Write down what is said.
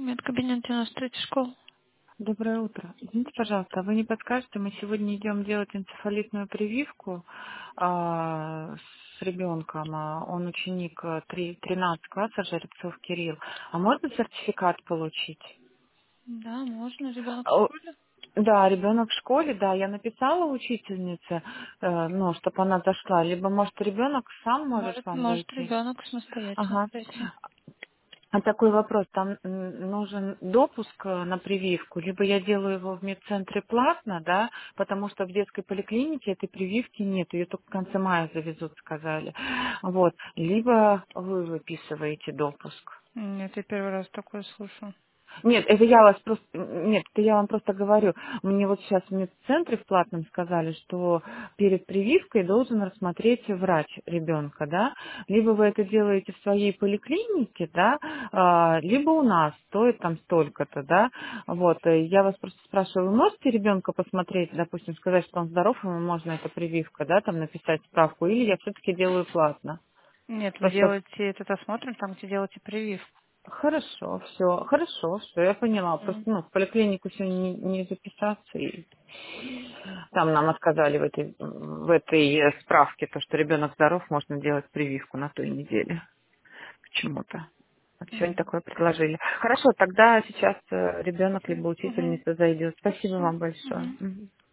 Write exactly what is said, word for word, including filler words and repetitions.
Медкабинет девяносто третья школа. Доброе утро. Извините, пожалуйста, а вы не подскажете, мы сегодня идем делать энцефалитную прививку а, с ребенком. а, Он ученик а, три- тринадцатого класса, Жеребцов Кирилл. А можно сертификат получить? Да, можно. Ребенок в О, школе? Да, ребенок в школе, да, я написала учительнице, э, ну, чтобы она зашла. Либо, может, ребенок сам может к Может, вам может зайти. ребенок самостоятельно Ага. зайти. А такой вопрос, там м, нужен допуск э, на прививку, либо я делаю его в медцентре платно, да, потому что в детской поликлинике этой прививки нет, ее только в конце мая завезут, сказали. Вот. Либо вы выписываете допуск. Нет, я первый раз такое слышу. Нет, это я вас просто, нет, это я вам просто говорю. Мне вот сейчас в медцентре в платном сказали, что перед прививкой должен рассмотреть врач ребенка, да. Либо вы это делаете в своей поликлинике, да, а, либо у нас стоит там столько-то, да. Вот, э, я вас просто спрашиваю, вы можете ребенка посмотреть, допустим, сказать, что он здоров, ему можно эта прививка, да, там написать справку, или я все-таки делаю платно? Нет, вы Просто делаете этот осмотр там, где делаете прививку. хорошо, все, хорошо, все, я поняла. Просто, М. ну, в поликлинику сегодня не, не записаться, и там нам отказали в этой, в этой э, справке, то, что ребенок здоров, можно делать прививку на той неделе почему-то. Вот сегодня М. такое предложили. Хорошо, тогда сейчас э, ребенок Окей. либо Мгм. учительница зайдет. Спасибо Хорошо. вам большое. Мгм. Мгм.